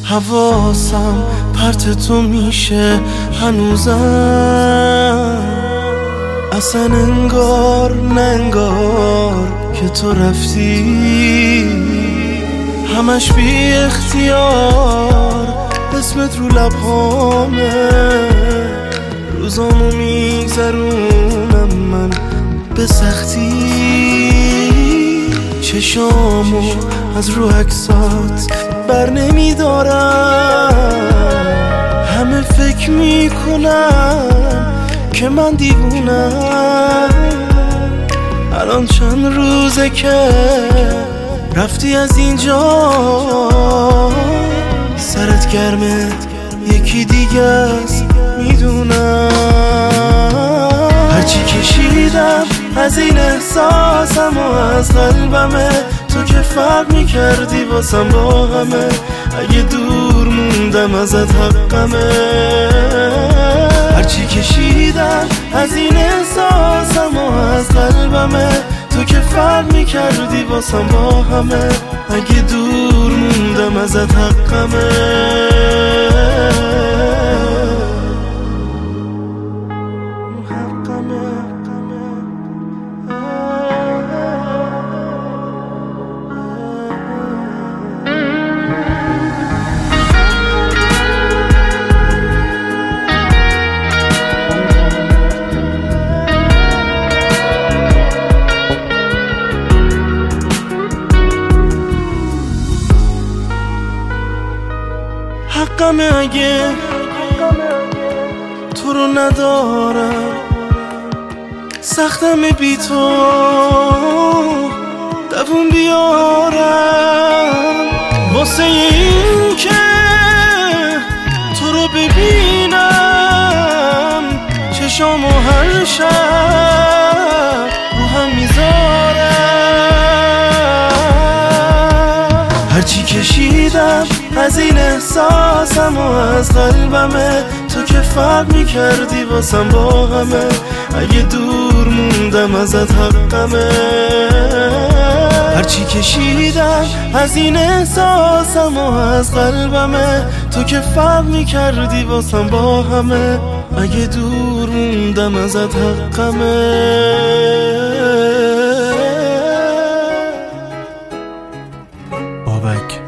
حواسم پرت تو میشه هنوزم، اصلا انگار نه انگار که تو رفتی، همش بی اختیار اسمت رو لبهامه، روزامو میگذرونم من به سختی، چشامو از رو عکسات بر نمیدارم، همه فکر میکنم که من دیوونم، الان چند روزه که رفتی از اینجا، سرت گرمه یکی دیگه است میدونم، هرچی کشیدم از این احساسم و از قلبمه، تو که فرق میکردی واسم با همه، اگه دور موندم ازت حقمه، هرچی کشیدم از این احساسم و از قلبمه، تو که فرق میکردی واسم با همه، اگه دور موندم ازت حقمه. حقمه اگه تو رو ندارم، سختمه بی تو دوون بیارم، واسه این که تو رو ببینم چشامو هر شب رو هم میذارم، هرچی کشیدم از این احساسم و از قلبمه، تو که فرق میکردی واسم با همه، اگه دور موندم ازت حقمه، هرچی کشیدم از این احساسم و از قلبمه، تو که فرق میکردی واسم با همه، اگه دور موندم ازت حقمه. بابک